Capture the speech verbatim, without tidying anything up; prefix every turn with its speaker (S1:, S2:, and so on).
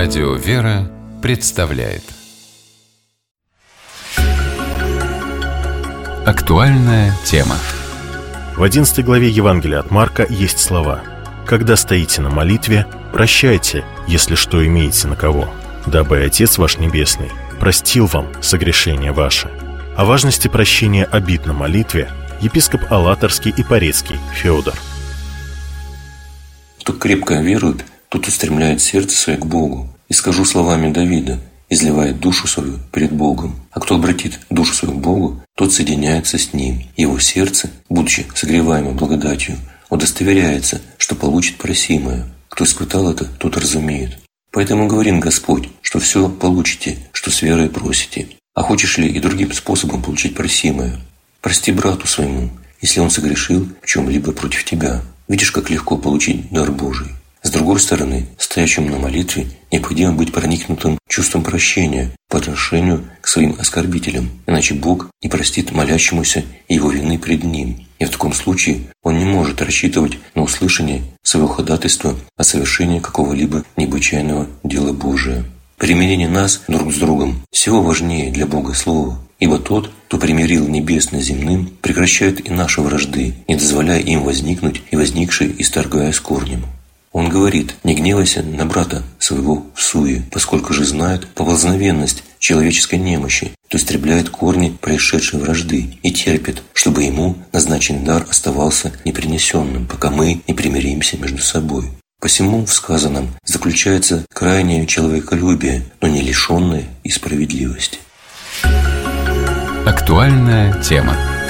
S1: Радио «Вера» представляет актуальная тема.
S2: В одиннадцатой главе Евангелия от Марка есть слова: «Когда стоите на молитве, прощайте, если что имеете на кого, дабы Отец ваш Небесный простил вам согрешения ваши». О важности прощения обид на молитве епископ Алаторский и Порецкий Феодор.
S3: Кто крепко верует, тот устремляет сердце свое к Богу. И скажу словами Давида: изливает душу свою перед Богом. А кто обратит душу свою к Богу, тот соединяется с Ним. Его сердце, будучи согреваемым благодатью, удостоверяется, что получит просимое. Кто испытал это, тот разумеет. Поэтому говорит Господь, что все получите, что с верой просите. А хочешь ли и другим способом получить просимое? Прости брату своему, если он согрешил в чем-либо против тебя. Видишь, как легко получить дар Божий. С другой стороны, стоящим на молитве необходимо быть проникнутым чувством прощения по отношению к своим оскорбителям, иначе Бог не простит молящемуся его вины пред Ним. И в таком случае он не может рассчитывать на услышание своего ходатайства о совершении какого-либо необычайного дела Божия. Примирение нас друг с другом всего важнее для Бога Слова, ибо тот, кто примирил небесное с земным, прекращает и наши вражды, не дозволяя им возникнуть и возникшие исторгая с корнем. Он говорит: не гневайся на брата своего в суе, поскольку же знает поползновенность человеческой немощи, то истребляет корни происшедшей вражды и терпит, чтобы ему назначенный дар оставался непринесенным, пока мы не примиримся между собой. Посему в сказанном заключается крайнее человеколюбие, но не лишенное и справедливости.
S1: Актуальная тема.